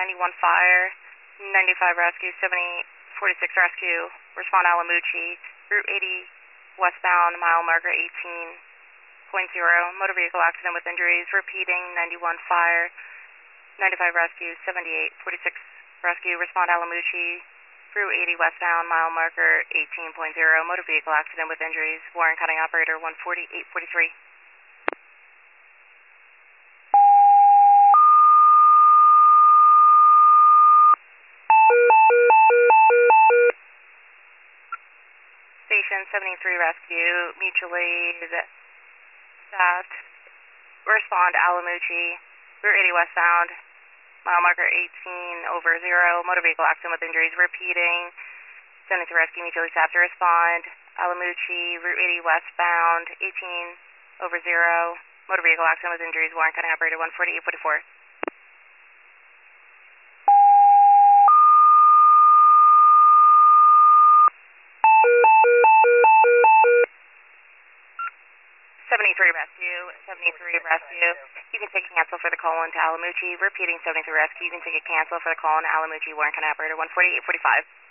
91 fire, 95 rescue, 7046 rescue, respond Alamucci, Route 80 westbound, mile marker 18.0, motor vehicle accident with injuries, repeating 91 fire, 95 rescue, 7846 rescue, respond Alamucci, Route 80 westbound, mile marker 18.0, motor vehicle accident with injuries, Warren County operator 14843. Station 73 rescue, mutual aid, staffed, respond Alamucci, Route 80 westbound, mile marker 18/0, motor vehicle accident with injuries, repeating, 73 rescue, mutually staffed to respond, Alamucci, Route 80 westbound, 18/0, motor vehicle accident with injuries, Warren County operator 14844. Seventy-three rescue. You can take a cancel for the call into Alamucci. Repeating 73 rescue. You can take a cancel for the call into Alamucci. Warren County operator 14845.